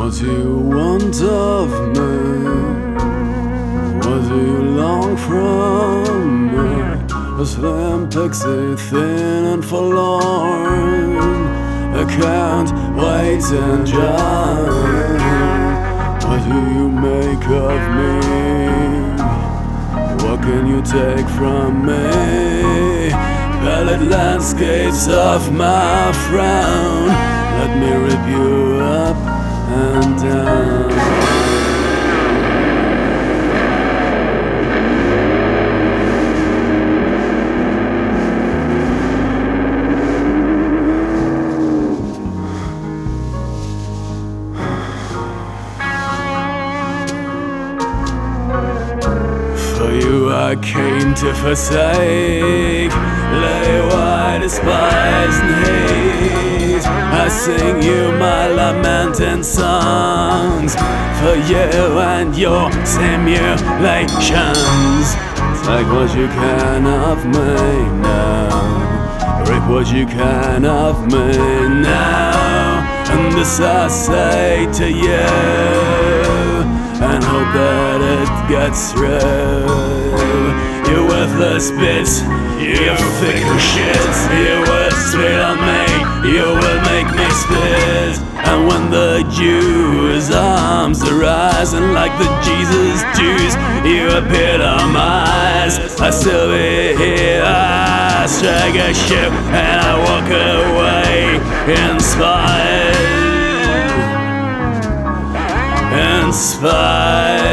What do you want of me? What do you long from me? A slim pixie, thin and forlorn. I can't wait and join. What do you make of me? What can you take from me? Pallid landscapes of my frown. Let me rip you up and down. For you I came to forsake, lay wide, despise and hate. I sing you my lamenting songs for you and your simulations. Take what you can of me now, rip what you can of me now, and this I say to you, and hope that it gets through. You worthless bits, you thick shit. You will spit on me, you will make me spit. And when the Jews' arms are rising like the Jesus Jews you epitomize, I still be here. I strike a ship and I walk away inspired. Inspired.